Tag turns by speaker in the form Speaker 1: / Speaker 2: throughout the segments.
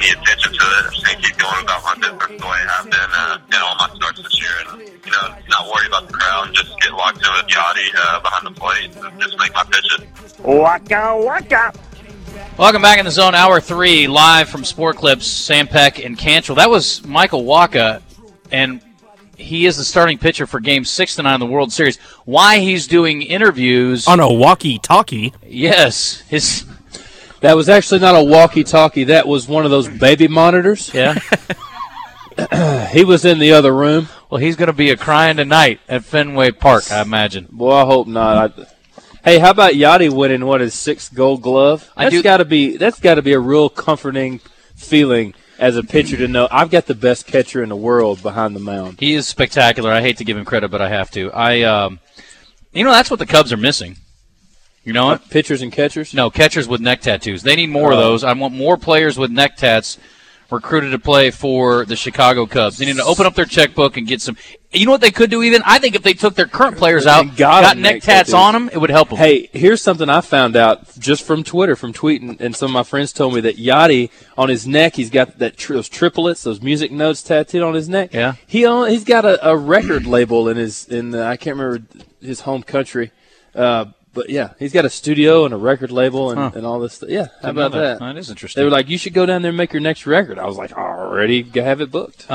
Speaker 1: any attention to it. I just need to keep going about my business the way I have been in all my starts this year. And, not worry about the crowd and just get locked in with Yachty behind the plate and just make my pitches.
Speaker 2: Waka, waka.
Speaker 3: Welcome back in the zone, Hour 3, live from Sport Clips, Sam Peck and Cantrell. That was Michael Wacha, and he is the starting pitcher for Game 6 tonight in the World Series. Why he's doing interviews
Speaker 4: on a walkie-talkie?
Speaker 3: Yes,
Speaker 5: that was actually not a walkie-talkie. That was one of those baby monitors.
Speaker 3: Yeah.
Speaker 5: He was in the other room.
Speaker 3: Well, he's going to be crying tonight at Fenway Park, I imagine.
Speaker 5: Well, I hope not. Hey, how about Yachty winning his 6th Gold Glove? That's got to be a real comforting feeling as a pitcher to know I've got the best catcher in the world behind the mound.
Speaker 3: He is spectacular. I hate to give him credit, but I have to. That's what the Cubs are missing. You know what?
Speaker 5: Pitchers and catchers?
Speaker 3: No, catchers with neck tattoos. They need more of those. I want more players with neck tats recruited to play for the Chicago Cubs. They need to open up their checkbook and get some. You know what they could do even? I think if they took their current players out, got neck tats on them, it would help them.
Speaker 5: Hey, here's something I found out just from Twitter, from tweeting, and some of my friends told me that Yachty, on his neck, he's got those triplets, those music notes tattooed on his neck.
Speaker 3: Yeah.
Speaker 5: He's got a record label in I can't remember his home country. But, yeah, he's got a studio and a record label and all this stuff. Yeah, how about that?
Speaker 3: That is interesting.
Speaker 5: They were like, you should go down there and make your next record. I was like, already have it booked.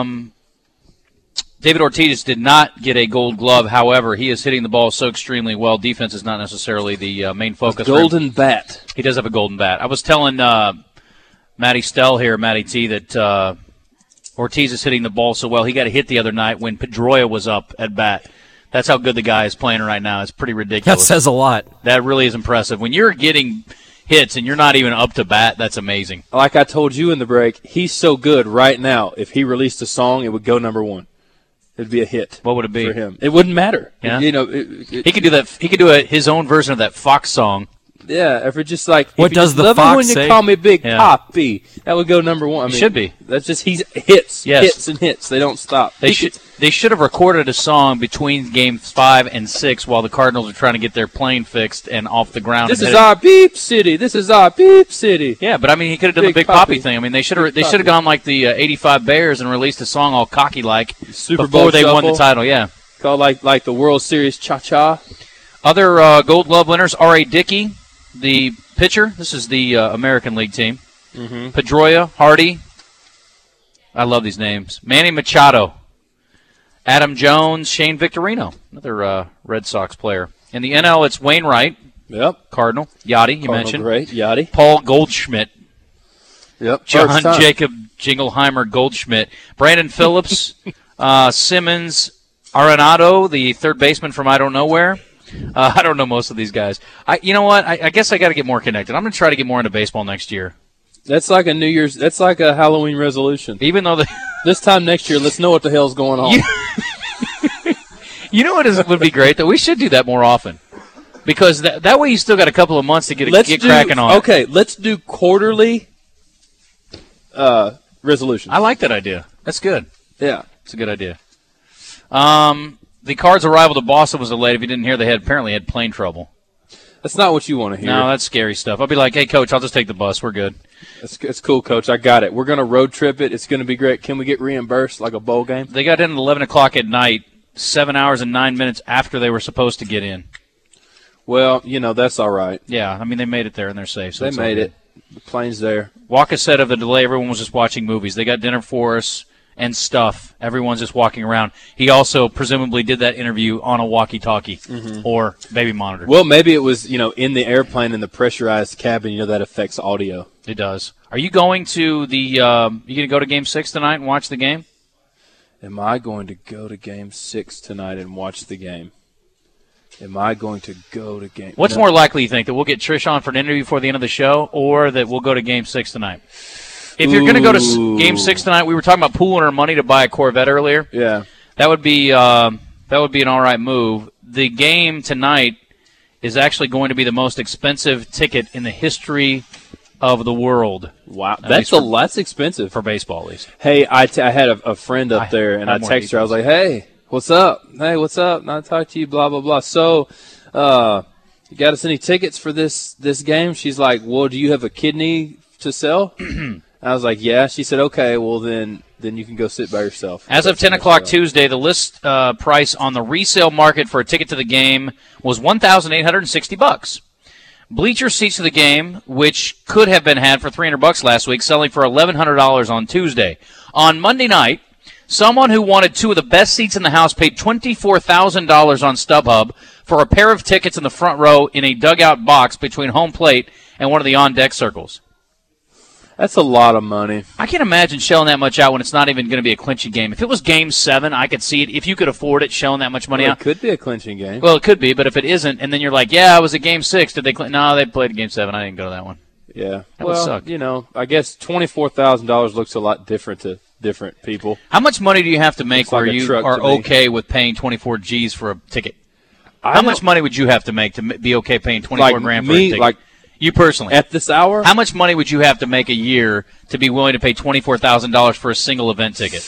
Speaker 3: David Ortiz did not get a Gold Glove. However, he is hitting the ball so extremely well. Defense is not necessarily the main focus.
Speaker 5: Golden bat.
Speaker 3: He does have a golden bat. I was telling Matty Stell here, Matty T, that Ortiz is hitting the ball so well. He got a hit the other night when Pedroia was up at bat. That's how good the guy is playing right now. It's pretty ridiculous.
Speaker 4: That says a lot.
Speaker 3: That really is impressive. When you're getting hits and you're not even up to bat, that's amazing.
Speaker 5: Like I told you in the break, he's so good right now. If he released a song, it would go number 1. It'd be a hit.
Speaker 3: What would it be
Speaker 5: for him? It wouldn't matter.
Speaker 3: Yeah. He could do that. He could do his own version of that Fox song.
Speaker 5: Yeah, if it's just like
Speaker 4: what does the
Speaker 5: love
Speaker 4: Fox
Speaker 5: when
Speaker 4: say?
Speaker 5: You call me Big Papi, that would go number 1. I mean,
Speaker 3: it should be.
Speaker 5: That's just hits,
Speaker 3: yes.
Speaker 5: hits and hits. They don't stop.
Speaker 3: They should have recorded a song between games 5 and 6 while the Cardinals are trying to get their plane fixed and off the ground.
Speaker 5: This is our beep city. This is our beep city.
Speaker 3: Yeah, but I mean, he could have done the Big Papi thing. I mean, they should have gone like the '85 Bears and released a song all cocky like
Speaker 5: Super
Speaker 3: before
Speaker 5: Bowl
Speaker 3: they
Speaker 5: shuffle.
Speaker 3: won the title. Yeah,
Speaker 5: called like the World Series cha-cha.
Speaker 3: Other Gold Glove winners: R.A. Dickey, the pitcher. This is the American League team.
Speaker 5: Mm-hmm.
Speaker 3: Pedroia, Hardy. I love these names. Manny Machado, Adam Jones, Shane Victorino, another Red Sox player. In the NL, it's Wainwright.
Speaker 5: Yep.
Speaker 3: Cardinal. Yachty, you mentioned.
Speaker 5: Great. Yachty.
Speaker 3: Paul Goldschmidt.
Speaker 5: Yep.
Speaker 3: John Jacob Jingleheimer Goldschmidt. Brandon Phillips. Simmons. Arenado, the third baseman from I don't know where. I don't know most of these guys. You know what? I guess I got to get more connected. I'm going to try to get more into baseball next year.
Speaker 5: That's like that's like a Halloween resolution.
Speaker 3: Even though
Speaker 5: this time next year, let's know what the hell's going on.
Speaker 3: You know what would be great? That we should do that more often. Because that way you still got a couple of months to get cracking on.
Speaker 5: Okay, let's do quarterly resolutions.
Speaker 3: I like that idea. That's good.
Speaker 5: Yeah.
Speaker 3: It's a good idea. The Cards' arrival to Boston was delayed. If you didn't hear, they apparently had plane trouble.
Speaker 5: That's not what you want to hear.
Speaker 3: No, that's scary stuff. I'll be like, hey, Coach, I'll just take the bus. We're good.
Speaker 5: It's cool, Coach. I got it. We're going to road trip it. It's going to be great. Can we get reimbursed like a bowl game?
Speaker 3: They got in at 11 o'clock at night, 7 hours and 9 minutes after they were supposed to get in.
Speaker 5: Well, that's all right.
Speaker 3: Yeah, I mean, they made it there and they're safe. So
Speaker 5: they made it. The plane's there.
Speaker 3: Wacha said of the delay, everyone was just watching movies. They got dinner for us and stuff. Everyone's just walking around. He also presumably did that interview on a walkie-talkie or baby monitor.
Speaker 5: Well, maybe it was, in the airplane in the pressurized cabin, that affects audio.
Speaker 3: It does. Are you going to you going to go to Game 6 tonight and watch the game?
Speaker 5: Am I going to go to Game 6 tonight and watch the game? Am I going to go to Game?
Speaker 3: What's more likely, you think, that we'll get Trish on for an interview before the end of the show, or that we'll go to Game 6 tonight? If you're going to go to Game 6 tonight, we were talking about pooling our money to buy a Corvette earlier.
Speaker 5: Yeah,
Speaker 3: that would be an all right move. The game tonight is actually going to be the most expensive ticket in the history of the world.
Speaker 5: Wow, that's expensive
Speaker 3: for baseball, at least.
Speaker 5: Hey, I had a friend up there, and I texted her. I was like, "Hey, what's up? Hey, what's up? And I talked to you, blah blah blah." So, you got us any tickets for this game? She's like, "Well, do you have a kidney to sell?" I was like, yeah. She said, okay, well, then you can go sit by yourself.
Speaker 3: As of 10 o'clock Tuesday, the list price on the resale market for a ticket to the game was $1,860. Bleacher seats to the game, which could have been had for $300 last week, selling for $1,100 on Tuesday. On Monday night, someone who wanted two of the best seats in the house paid $24,000 on StubHub for a pair of tickets in the front row in a dugout box between home plate and one of the on-deck circles.
Speaker 5: That's a lot of money.
Speaker 3: I can't imagine shelling that much out when it's not even going to be a clinching game. If it was Game 7, I could see it. If you could afford it, shelling that much money out.
Speaker 5: It could be a clinching game.
Speaker 3: Well, it could be, but if it isn't, and then you're like, yeah, it was a Game 6. Did they No, they played Game 7. I didn't go to that one.
Speaker 5: Yeah.
Speaker 3: That would suck.
Speaker 5: I guess $24,000 looks a lot different to different people.
Speaker 3: How much money do you have to make where you are okay with paying 24 G's for a ticket? How much money would you have to make to be okay paying 24 grand for a ticket?
Speaker 5: Like
Speaker 3: you personally.
Speaker 5: At this hour?
Speaker 3: How much money would you have to make a year to be willing to pay $24,000 for a single event ticket?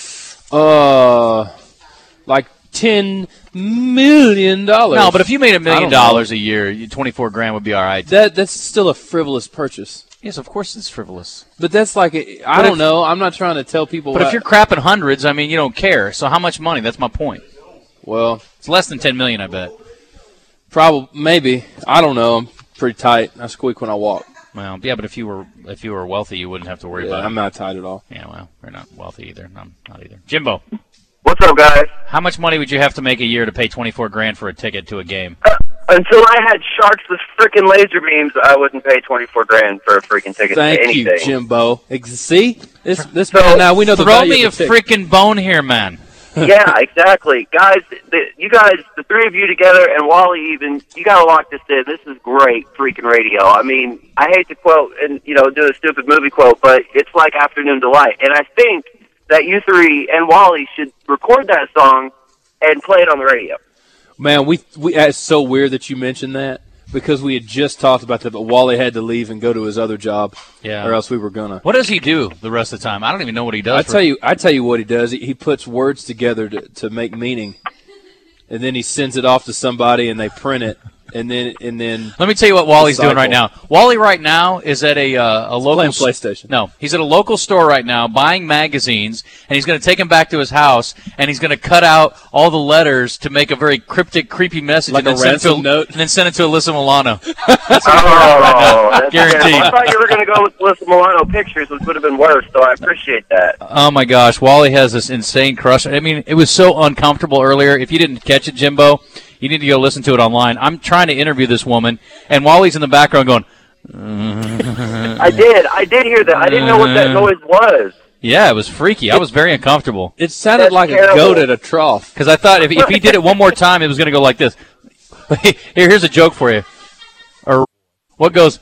Speaker 5: Like $10 million.
Speaker 3: No, but if you made $1 million a year, 24 grand would be all right.
Speaker 5: That's still a frivolous purchase.
Speaker 3: Yes, of course it's frivolous.
Speaker 5: But that's like, I don't know. I'm not trying to tell people.
Speaker 3: But if you're crapping hundreds, I mean, you don't care. So how much money? That's my point.
Speaker 5: Well,
Speaker 3: it's less than $10 million, I bet.
Speaker 5: Probably, maybe. I don't know. I'm pretty tight. I squeak when I walk.
Speaker 3: Well, yeah, but if you were wealthy, you wouldn't have to worry about it.
Speaker 5: I'm not tight at all.
Speaker 3: Yeah, well, we're not wealthy either. I'm not either. Jimbo.
Speaker 1: What's up, guys?
Speaker 3: How much money would you have to make a year to pay 24 grand for a ticket to a game?
Speaker 1: Until I had sharks with freaking laser beams, I wouldn't pay 24 grand for a freaking ticket to anything.
Speaker 5: Thank you, Jimbo. See? This man, now we know the value
Speaker 3: throw me a freaking bone here, man.
Speaker 1: Yeah, exactly. Guys, the three of you together, and Wally even, you got to lock this in. This is great freaking radio. I mean, I hate to quote and, do a stupid movie quote, but it's like Afternoon Delight. And I think that you three and Wally should record that song and play it on the radio.
Speaker 5: Man, it's so weird that you mentioned that because we had just talked about that, but Wally had to leave and go to his other job, or else we were gonna.
Speaker 3: What does he do the rest of the time? I don't even know what he does.
Speaker 5: I tell you what he does. He puts words together to make meaning, and then he sends it off to somebody, and they print it. And then
Speaker 3: let me tell you what Wally's doing right now. Wally right now is at a local
Speaker 5: playing PlayStation.
Speaker 3: No, he's at a local store right now buying magazines, and he's going to take them back to his house, and he's going to cut out all the letters to make a very cryptic, creepy message,
Speaker 5: like
Speaker 3: and
Speaker 5: a ransom note,
Speaker 3: and then send it to Alyssa Milano.
Speaker 1: That's
Speaker 3: guaranteed.
Speaker 1: I thought you were going to go with Alyssa Milano pictures, which would have been worse. So I appreciate that.
Speaker 3: Oh my gosh, Wally has this insane crush. I mean, it was so uncomfortable earlier. If you didn't catch it, Jimbo, you need to go listen to it online. I'm trying to interview this woman, and Wally's in the background going,
Speaker 1: I did hear that. I didn't know what that noise was.
Speaker 3: Yeah, it was freaky. I was very uncomfortable.
Speaker 5: It sounded like a goat at a trough.
Speaker 3: Because I thought if he did it one more time, it was going to go like this. Here's a joke for you. Or what goes,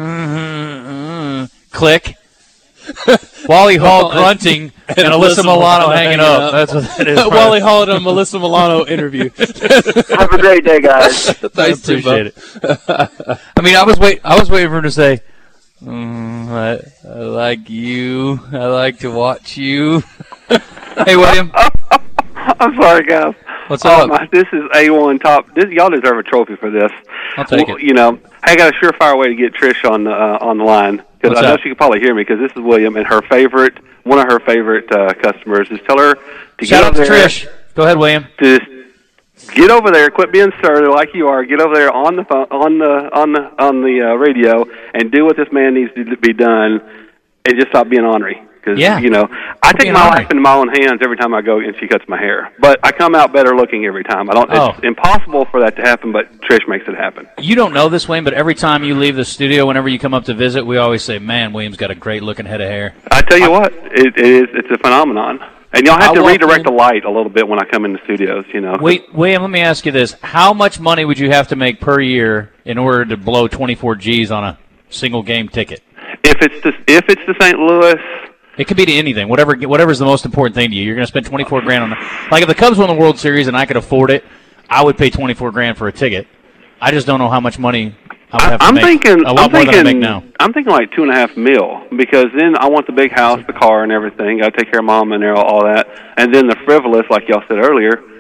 Speaker 3: click. Wally Hall grunting and Alyssa Milano hanging up. That's what that is.
Speaker 5: Wally Hall at a Melissa Milano interview.
Speaker 1: Have a great day, guys.
Speaker 3: I appreciate it. I mean, I was waiting for him to say, I like you. I like to watch you. Hey, William.
Speaker 2: I'm sorry, guys.
Speaker 3: What's up?
Speaker 2: This is A1 top. Y'all deserve a trophy for this.
Speaker 3: I'll take it.
Speaker 2: I got a surefire way to get Trish on the line because I know she can probably hear me because this is William and one of her favorite customers. Just tell her to
Speaker 3: shout
Speaker 2: get
Speaker 3: out
Speaker 2: over
Speaker 3: to
Speaker 2: there.
Speaker 3: Trish. Go ahead, William.
Speaker 2: Just get over there. Quit being surly like you are. Get over there on the phone, on the radio and do what this man needs to be done, and just stop being ornery. Because, I take my life into my own hands every time I go and she cuts my hair. But I come out better looking every time. It's impossible for that to happen, but Trish makes it happen.
Speaker 3: You don't know this, Wayne, but every time you leave the studio, whenever you come up to visit, we always say, man, William's got a great-looking head of hair.
Speaker 2: I tell you what, it's a phenomenon. And y'all have to redirect the light a little bit when I come in the studios,
Speaker 3: Wait, William, let me ask you this. How much money would you have to make per year in order to blow 24 G's on a single-game ticket?
Speaker 2: If it's to St. Louis...
Speaker 3: It could be to anything, whatever's the most important thing to you. You're going to spend 24 grand on it. Like if the Cubs won the World Series and I could afford it, I would pay 24 grand for a ticket. I just don't know how much money I would have to make. A lot more than I make now.
Speaker 2: I'm thinking like $2.5 million because then I want the big house, the car, and everything. Got to take care of Mom and all that, and then the frivolous, like y'all said earlier,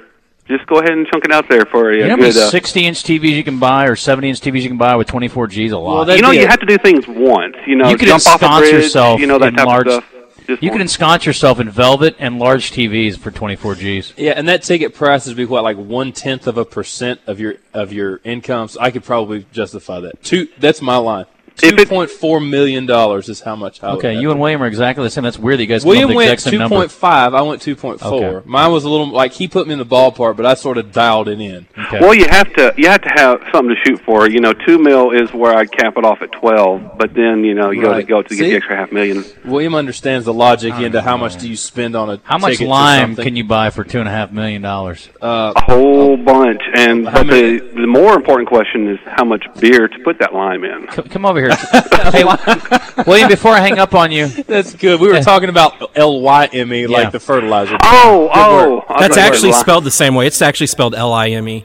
Speaker 2: Just go ahead and chunk it out there for
Speaker 3: You know how many 60-inch TVs you can buy or 70-inch TVs you can buy with 24 Gs? A lot.
Speaker 2: Well, you have to do things once. You
Speaker 3: can
Speaker 2: jump off a bridge,
Speaker 3: yourself
Speaker 2: that type
Speaker 3: large,
Speaker 2: of stuff.
Speaker 3: You can ensconce yourself in velvet and large TVs for 24 Gs.
Speaker 5: Yeah, and that ticket price is like 0.1% of your income. So I could probably justify that. That's my line. $2.4 million is how much I would have.
Speaker 3: You and William are exactly the same. That's weird that you guys
Speaker 5: William
Speaker 3: come up with the
Speaker 5: went
Speaker 3: exact same
Speaker 5: 2.5. I went 2.4. Okay. Mine was a little he put me in the ballpark, but I sort of dialed it in.
Speaker 2: Okay. Well, you have to have something to shoot for. $2 million is where I'd cap it off at 12, but then you got to go to get the extra $500,000.
Speaker 5: William understands the logic into how much do you spend on a
Speaker 3: How much lime can you buy for $2.5 million?
Speaker 2: A whole bunch. And the more important question is how much beer to put that lime in.
Speaker 3: Come over here. Hey, William, before I hang up on you.
Speaker 5: That's good. We were talking about L-Y-M-E, like the fertilizer.
Speaker 4: That's actually spelled the same way. It's actually spelled L-I-M-E.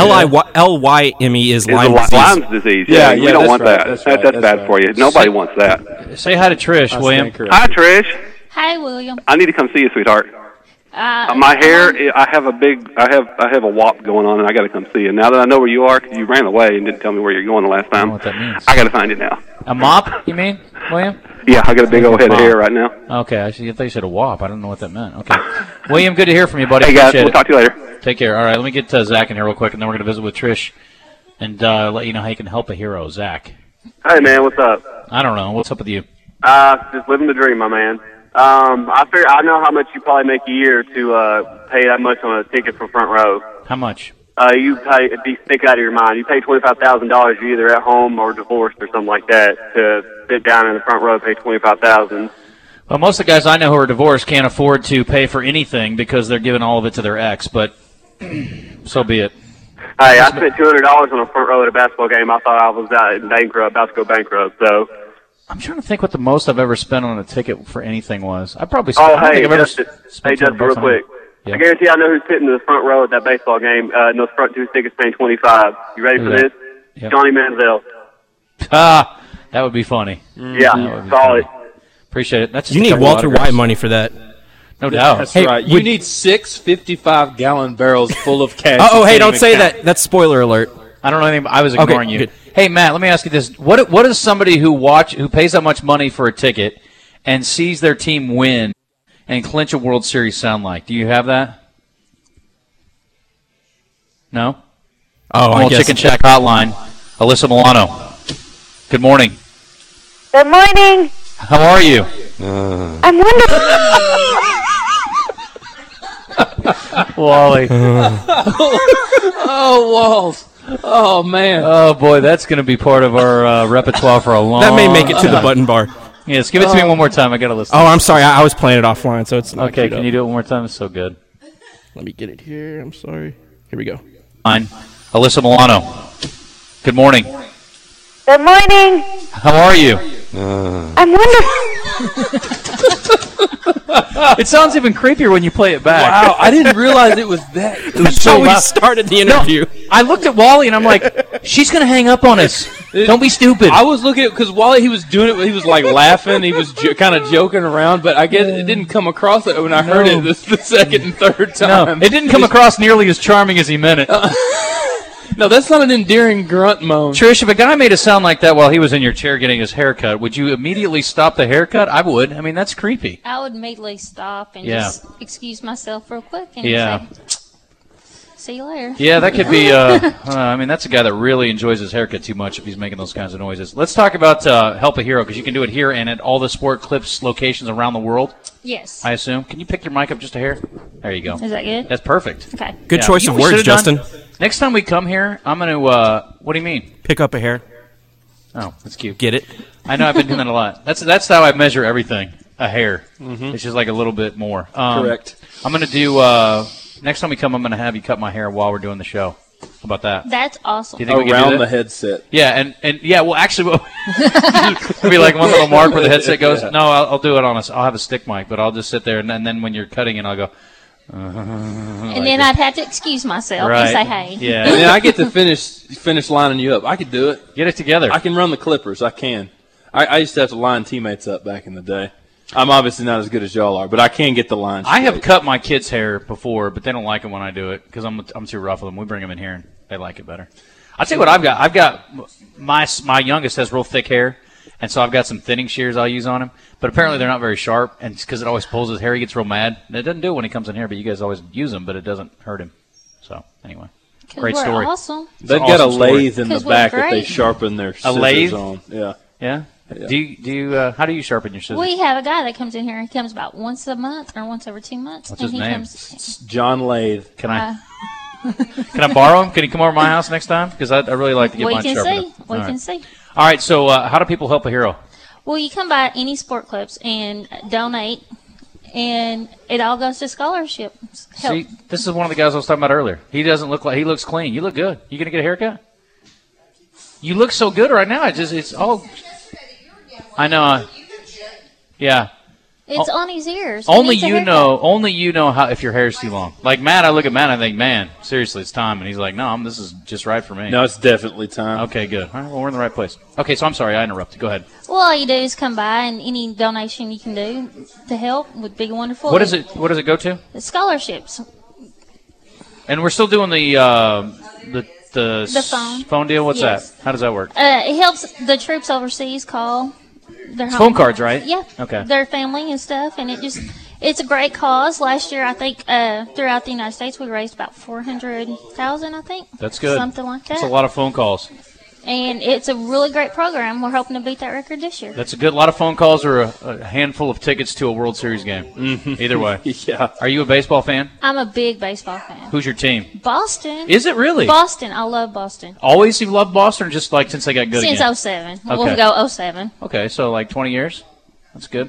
Speaker 4: L-Y-M-E is Lyme's
Speaker 2: disease. Yeah, we don't want that. That's bad for you. Nobody wants that.
Speaker 3: Say hi to Trish, William.
Speaker 2: Hi, Trish.
Speaker 6: Hi, William.
Speaker 2: I need to come see you, sweetheart. My hair, I have a wop going on, and I got to come see you. Now that I know where you are, because you ran away and didn't tell me where you're going the last time.
Speaker 3: I don't know what that means.
Speaker 2: I got to find it now.
Speaker 3: A mop, you mean, William?
Speaker 2: Yeah, I got a big old head of hair right now.
Speaker 3: Okay, I thought you said a wop. I don't know what that meant. Okay. William, good to hear from you, buddy.
Speaker 2: Hey, guys,
Speaker 3: we'll
Speaker 2: talk to you later.
Speaker 3: Take care. All right, let me get Zach in here real quick, and then we're going to visit with Trish and let you know how you can help a hero. Zach.
Speaker 7: Hey, man, what's up?
Speaker 3: I don't know. What's up with you?
Speaker 7: Just living the dream, my man. I know how much you probably make a year to pay that much on a ticket for front row.
Speaker 3: How much?
Speaker 7: You pay, it'd be stick out of your mind. You pay $25,000. You're either at home or divorced or something like that to sit down in the front row, pay $25,000.
Speaker 3: Well, most of the guys I know who are divorced can't afford to pay for anything because they're giving all of it to their ex. But so be it.
Speaker 7: Hey, I spent $200 on a front row at a basketball game. I thought I was about to go bankrupt. So.
Speaker 3: I'm trying to think what the most I've ever spent on a ticket for anything was. I probably spent.
Speaker 7: Justin, real quick. Yeah. I guarantee I know who's sitting in the front row at that baseball game. And those front two tickets paying $25. You ready for this? Yep. Johnny Manziel.
Speaker 3: That would be funny.
Speaker 7: Yeah, solid.
Speaker 3: Appreciate it.
Speaker 4: You need Walter White money for that.
Speaker 3: No doubt.
Speaker 5: That's right. You need 6 55-gallon barrels full of cash.
Speaker 4: Hey, don't say that. That's spoiler alert.
Speaker 3: I don't know anything. I was ignoring you.
Speaker 4: Good.
Speaker 3: Hey, Matt, let me ask you this: What does somebody who pays that much money for a ticket and sees their team win and clinch a World Series sound like? Do you have that? No.
Speaker 4: I guess.
Speaker 3: Chicken Shack Hotline. Alyssa Milano. Good morning.
Speaker 8: Good morning.
Speaker 3: How are you?
Speaker 8: I'm wonderful.
Speaker 3: Wally.
Speaker 5: Oh, Walls. Oh, man.
Speaker 3: Oh, boy, that's going to be part of our repertoire for a long time.
Speaker 4: That may make it to the button bar.
Speaker 3: Yes, give it to me one more time. I got to listen.
Speaker 4: Oh, I'm sorry. I was playing it offline, so it's not
Speaker 3: okay. Can you do it one more time? It's so good.
Speaker 4: Let me get it here. I'm sorry. Here we go.
Speaker 3: Fine. Alyssa Milano. Good morning.
Speaker 8: Good morning.
Speaker 3: How are you?
Speaker 8: I'm wonderful.
Speaker 3: It sounds even creepier when you play it back.
Speaker 5: Wow, I didn't realize it was that.
Speaker 4: That's how we started the interview.
Speaker 3: No, I looked at Wally and I'm like, she's going to hang up on us. Don't be stupid.
Speaker 5: I was looking at because Wally, he was doing it, he was like laughing, he was kind of joking around, but I guess it didn't come across that when I heard it the second and third time.
Speaker 3: No, it didn't come across nearly as charming as he meant it.
Speaker 5: No, that's not an endearing grunt moan.
Speaker 3: Trish, if a guy made a sound like that while he was in your chair getting his haircut, would you immediately stop the haircut? I would. I mean, that's creepy.
Speaker 6: I would immediately stop and just excuse myself real quick and say, see you later.
Speaker 3: Yeah, that could be, I mean, that's a guy that really enjoys his haircut too much if he's making those kinds of noises. Let's talk about Help a Hero, because you can do it here and at all the Sport Clips locations around the world.
Speaker 6: Yes.
Speaker 3: I assume. Can you pick your mic up just a hair? There you go.
Speaker 6: Is that good?
Speaker 3: That's perfect.
Speaker 6: Okay.
Speaker 4: Good choice of words, Justin.
Speaker 3: Next time we come here, I'm going to, what do you mean?
Speaker 4: Pick up a hair.
Speaker 3: Oh, that's cute.
Speaker 4: Get it?
Speaker 3: I know, I've been doing that a lot. That's how I measure everything, a hair. Mm-hmm. It's just like a little bit more.
Speaker 5: Correct.
Speaker 3: I'm going to do, next time we come, I'm going to have you cut my hair while we're doing the show. How about that?
Speaker 6: That's awesome.
Speaker 3: Do you think we can
Speaker 5: Around
Speaker 3: do
Speaker 5: the headset.
Speaker 3: Yeah, and well, actually, it'll be like one little mark where the headset goes. No, I'll do it on I'll have a stick mic, but I'll just sit there, and then when you're cutting it, I'll go.
Speaker 6: And then I'd have to excuse myself and say, hey.
Speaker 5: Yeah. And then I get to finish lining you up. I could do it.
Speaker 3: Get it together.
Speaker 5: I can run the clippers. I can. I used to have to line teammates up back in the day. I'm obviously not as good as y'all are, but I can get the line straight.
Speaker 3: I have cut my kids' hair before, but they don't like it when I do it because I'm too rough with them. We bring them in here, and they like it better. I'll tell you what I've got. I've got my youngest has real thick hair, and so I've got some thinning shears I'll use on him. But apparently they're not very sharp, and because it always pulls his hair, he gets real mad. And it doesn't do it when he comes in here, but you guys always use them, but it doesn't hurt him. So anyway, great story.
Speaker 6: Awesome.
Speaker 5: They've got a lathe in the back that they sharpen their scissors
Speaker 3: lathe
Speaker 5: on. Yeah.
Speaker 3: Yeah. Yeah. Do you how do you sharpen your scissors?
Speaker 6: We have a guy that comes in here. He comes about once a month or once every 2 months.
Speaker 3: What's his name?
Speaker 6: Comes,
Speaker 5: John Lathe.
Speaker 3: Can I borrow him? Can he come over to my house next time? Because I really like to get mine sharpened.
Speaker 6: We can see.
Speaker 3: All right. So how do people help a hero?
Speaker 6: Well, you come by any sport clubs and donate, and it all goes to scholarships.
Speaker 3: See, this is one of the guys I was talking about earlier. He doesn't look like he looks clean. You look good. You gonna get a haircut? You look so good right now. It's all. I know. Yeah.
Speaker 6: It's on his ears.
Speaker 3: Only you know how if your hair's too long. Like Matt, I look at Matt and I think, man, seriously, it's time. And he's like, no, this is just right for me.
Speaker 5: No, it's definitely time.
Speaker 3: Okay, good. All right, well, we're in the right place. Okay, so I'm sorry I interrupted. Go ahead.
Speaker 6: Well, all you do is come by, and any donation you can do to help would be wonderful.
Speaker 3: What does it go to?
Speaker 6: The scholarships.
Speaker 3: And we're still doing the phone deal. What's that? How does that work?
Speaker 6: It helps the troops overseas call their
Speaker 3: phone cards, right?
Speaker 6: Yeah.
Speaker 3: Okay.
Speaker 6: Their family and stuff, and it's a great cause. Last year, I think throughout the United States, we raised about $400,000. I think.
Speaker 3: That's good.
Speaker 6: Something like that.
Speaker 3: That's a lot of phone calls.
Speaker 6: And it's a really great program. We're hoping to beat that record this year.
Speaker 3: That's a good lot of phone calls or a handful of tickets to a World Series game.
Speaker 5: Mm-hmm.
Speaker 3: Either way.
Speaker 5: Yeah.
Speaker 3: Are you a baseball fan?
Speaker 6: I'm a big baseball fan.
Speaker 3: Who's your team?
Speaker 6: Boston.
Speaker 3: Is it really?
Speaker 6: Boston. I love Boston.
Speaker 3: Always you've loved Boston or just like since they got good
Speaker 6: since
Speaker 3: again?
Speaker 6: 07.
Speaker 3: Okay.
Speaker 6: We'll go 07.
Speaker 3: Okay, so like 20 years? That's good.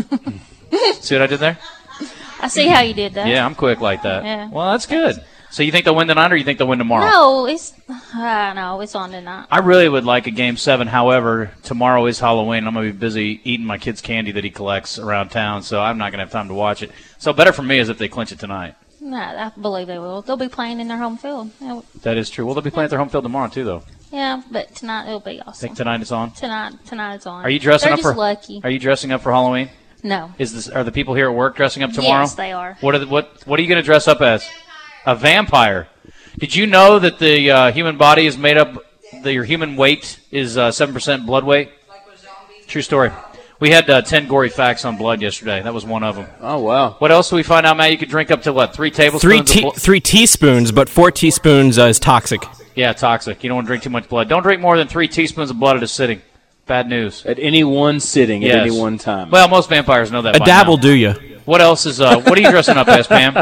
Speaker 3: See what I did there?
Speaker 6: I see how you did that.
Speaker 3: Yeah, I'm quick like that.
Speaker 6: Yeah.
Speaker 3: Well, that's good. So you think they'll win tonight or you think they'll win tomorrow?
Speaker 6: No, it's on tonight.
Speaker 3: I really would like a Game 7. However, tomorrow is Halloween. I'm going to be busy eating my kid's candy that he collects around town, so I'm not going to have time to watch it. So better for me is if they clinch it tonight.
Speaker 6: No, I believe they will. They'll be playing in their home field.
Speaker 3: That is true. Well, they'll be playing at their home field tomorrow, too, though.
Speaker 6: Yeah, but tonight it'll be awesome.
Speaker 3: Think tonight it's on?
Speaker 6: Tonight it's on.
Speaker 3: Are you dressing up for
Speaker 6: lucky.
Speaker 3: Are you dressing up for Halloween?
Speaker 6: No.
Speaker 3: Are the people here at work dressing up tomorrow?
Speaker 6: Yes, they are.
Speaker 3: What are you going to dress up as? A vampire. Did you know that the human body is made up, your human weight is 7% blood weight? True story. We had 10 gory facts on blood yesterday. That was one of them.
Speaker 5: Oh, wow.
Speaker 3: What else do we find out, Matt? You could drink up to what, 3 tablespoons?
Speaker 4: 3 teaspoons, but 4 teaspoons is toxic.
Speaker 3: Yeah, toxic. You don't want to drink too much blood. Don't drink more than 3 teaspoons of blood at a sitting. Bad news.
Speaker 5: At any one sitting,
Speaker 3: yes.
Speaker 5: At any one time.
Speaker 3: Well, most vampires know that.
Speaker 4: A dab will do you.
Speaker 3: What else is, what are you dressing up as, Pam?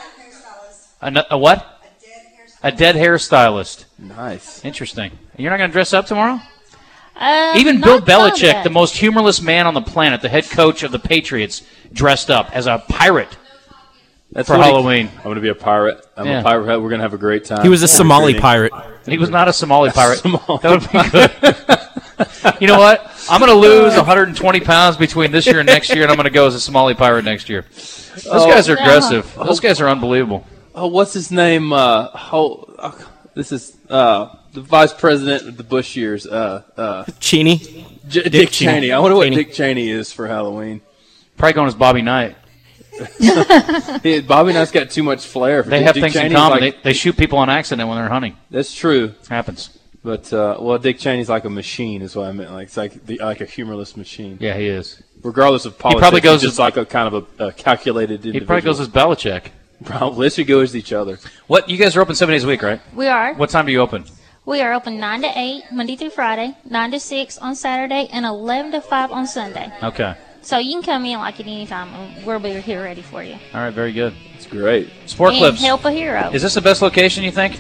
Speaker 3: A what? A dead hairstylist.
Speaker 5: Nice.
Speaker 3: Interesting. You're not going to dress up tomorrow?
Speaker 6: Even
Speaker 3: Bill Belichick, the most humorless man on the planet, the head coach of the Patriots, dressed up as a pirate for Halloween.
Speaker 5: I'm going to be a pirate. I'm a pirate. We're going to have a great time.
Speaker 4: He was a Somali pirate.
Speaker 3: He was not a Somali pirate. That would be good. You know what? I'm going to lose 120 pounds between this year and next year, and I'm going to go as a Somali pirate next year. Those guys are aggressive. Those guys are unbelievable.
Speaker 5: Oh, what's his name? This is the vice president of the Bush years.
Speaker 4: Cheney?
Speaker 5: Dick Cheney. I wonder what Dick Cheney is for Halloween.
Speaker 3: Probably going as Bobby Knight.
Speaker 5: Bobby Knight's got too much flair.
Speaker 3: They have things in common. They shoot people on accident when they're hunting.
Speaker 5: That's true.
Speaker 3: Happens.
Speaker 5: But Dick Cheney's like a machine, is what I meant. Like it's like a humorless machine.
Speaker 3: Yeah, he is.
Speaker 5: Regardless of politics,
Speaker 3: he probably goes
Speaker 5: he's just like a kind of a calculated individual.
Speaker 3: He probably goes as Belichick.
Speaker 5: Probably. Let's go as each other.
Speaker 3: What? You guys are open 7 days a week, right?
Speaker 6: We are.
Speaker 3: What time do you open?
Speaker 6: We are open 9 to 8, Monday through Friday, 9 to 6 on Saturday, and 11 to 5 on Sunday.
Speaker 3: Okay.
Speaker 6: So you can come in like at any time, and we'll be here ready for you.
Speaker 3: All right, very good.
Speaker 5: That's great.
Speaker 3: Sport Clips.
Speaker 6: Help a hero.
Speaker 3: Is this the best location, you think?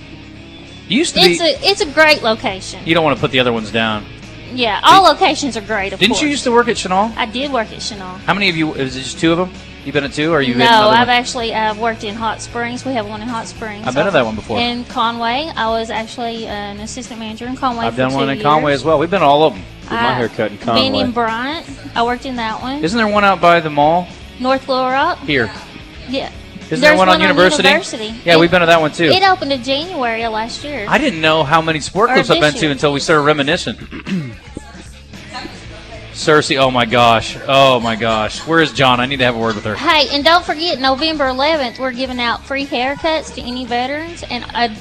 Speaker 6: It's a great location.
Speaker 3: You don't want to put the other ones down.
Speaker 6: Yeah, all locations are great, of course.
Speaker 3: Didn't you used to work at Chenal?
Speaker 6: I did work at Chenal.
Speaker 3: How many of you, is it just 2 of them? You've been at 2, or you've been
Speaker 6: No, I've worked in Hot Springs. We have one in Hot Springs.
Speaker 3: I've been to that one before.
Speaker 6: In Conway, I was actually an assistant manager in Conway.
Speaker 3: I've done
Speaker 6: for 2
Speaker 3: one in
Speaker 6: years.
Speaker 3: Conway as well. We've been to all of them.
Speaker 5: Did my haircut in Conway.
Speaker 6: Been in Bryant. I worked in that one.
Speaker 3: Isn't there one out by the mall?
Speaker 6: North Little Rock.
Speaker 3: Here.
Speaker 6: Yeah.
Speaker 3: Isn't there one on University? Yeah, we've been to that one too.
Speaker 6: It opened in January of last year.
Speaker 3: I didn't know how many sport clips I've been to until we started reminiscing. Cersei, oh my gosh. Where is John? I need to have a word with her.
Speaker 6: Hey, and don't forget, November 11th, we're giving out free haircuts to any veterans, and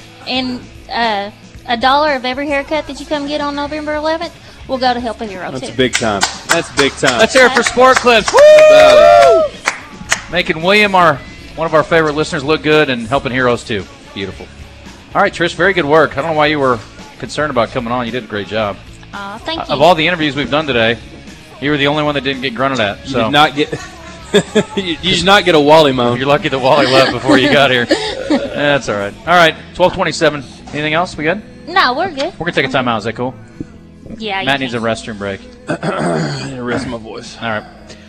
Speaker 6: $1 of every haircut that you come get on November 11th will go to Help a Hero.
Speaker 5: That's big time. That's big time.
Speaker 3: Let's hear it for Sport Clips. Woo! Making William, one of our favorite listeners, look good, and helping heroes too. Beautiful. All right, Trish, very good work. I don't know why you were concerned about coming on. You did a great job.
Speaker 6: Thank you.
Speaker 3: Of all the interviews we've done today, you were the only one that didn't get grunted at. So.
Speaker 5: You did not get. You did not get a Wally moan.
Speaker 3: You're lucky that Wally left before you got here. That's all right. All right, 12:27. Anything else? We good?
Speaker 6: No, we're good.
Speaker 3: We're gonna take a timeout. Is that cool?
Speaker 6: Yeah.
Speaker 3: Matt needs a restroom break.
Speaker 5: I need to rest my voice.
Speaker 3: All right.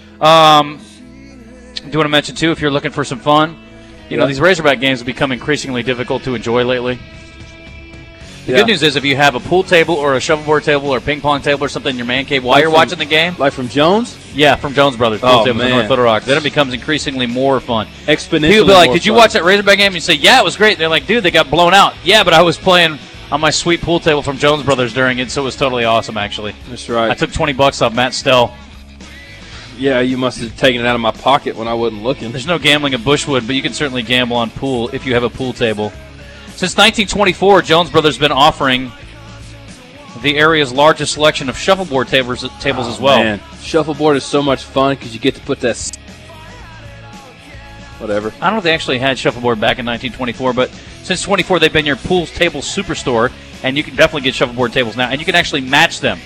Speaker 3: Do you want to mention too, if you're looking for some fun, you know these Razorback games have become increasingly difficult to enjoy lately. The good news is if you have a pool table or a shuffleboard table or a ping pong table or something in your man cave while you're watching the game.
Speaker 5: Like from Jones?
Speaker 3: Yeah, from Jones Brothers. Pool tables in North Little Rock. Then it becomes increasingly more fun.
Speaker 5: Exponentially
Speaker 3: People be like, did you
Speaker 5: fun.
Speaker 3: watch that Razorback game? And you say, yeah, it was great. They're like, dude, they got blown out. Yeah, but I was playing on my sweet pool table from Jones Brothers during it, so it was totally awesome, actually.
Speaker 5: That's right.
Speaker 3: I took $20 off Matt Stell.
Speaker 5: Yeah, you must have taken it out of my pocket when I wasn't looking.
Speaker 3: There's no gambling at Bushwood, but you can certainly gamble on pool if you have a pool table. Since 1924, Jones Brothers has been offering the area's largest selection of shuffleboard tables as well.
Speaker 5: Man, shuffleboard is so much fun because you get to put that whatever.
Speaker 3: I don't know if they actually had shuffleboard back in 1924, but since 24 they've been your pool table superstore, and you can definitely get shuffleboard tables now, and you can actually match them.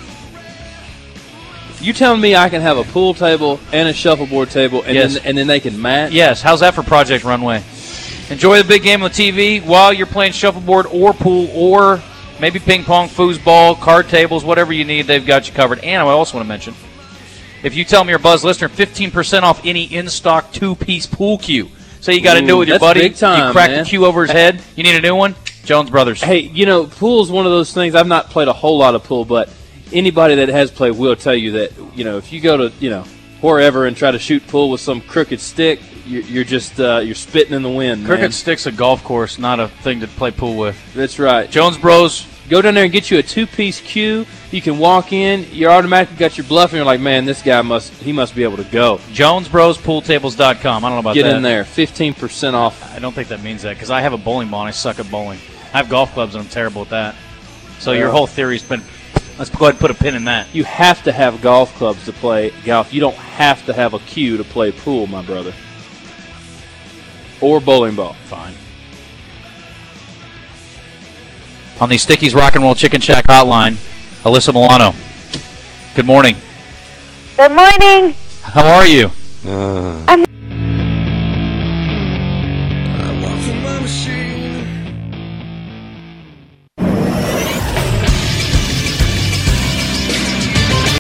Speaker 5: You telling me I can have a pool table and a shuffleboard table, and then they can match?
Speaker 3: Yes. How's that for Project Runway? Enjoy the big game on TV while you're playing shuffleboard or pool or maybe ping pong, foosball, card tables, whatever you need, they've got you covered. And I also want to mention, if you tell me you're a Buzz listener, 15% off any in-stock two-piece pool cue. Say you got to do it with your buddy,
Speaker 5: big time,
Speaker 3: you crack the cue over his head, you need a new one, Jones Brothers.
Speaker 5: Hey, you know, pool's one of those things. I've not played a whole lot of pool, but anybody that has played will tell you that, you know, if you go to, you know, wherever and try to shoot pool with some crooked stick, you're just you're spitting in the wind.
Speaker 3: Crooked stick's a golf course, not a thing to play pool with.
Speaker 5: That's right.
Speaker 3: Jones Bros.
Speaker 5: Go down there and get you a two-piece cue. You can walk in. You're automatically got your bluff, and you're like, man, this guy must be able to go.
Speaker 3: JonesBrosPoolTables.com. I don't know about that.
Speaker 5: Get in there. 15% off.
Speaker 3: I don't think that means that because I have a bowling ball and I suck at bowling. I have golf clubs and I'm terrible at that. So your whole theory's been, let's go ahead and put a pin in that.
Speaker 5: You have to have golf clubs to play golf. You don't have to have a cue to play pool, my brother. Or bowling ball.
Speaker 3: Fine. On the Sticky's Rock and Roll Chicken Shack hotline, Alyssa Milano. Good morning.
Speaker 8: Good morning.
Speaker 3: How are you?
Speaker 8: I'm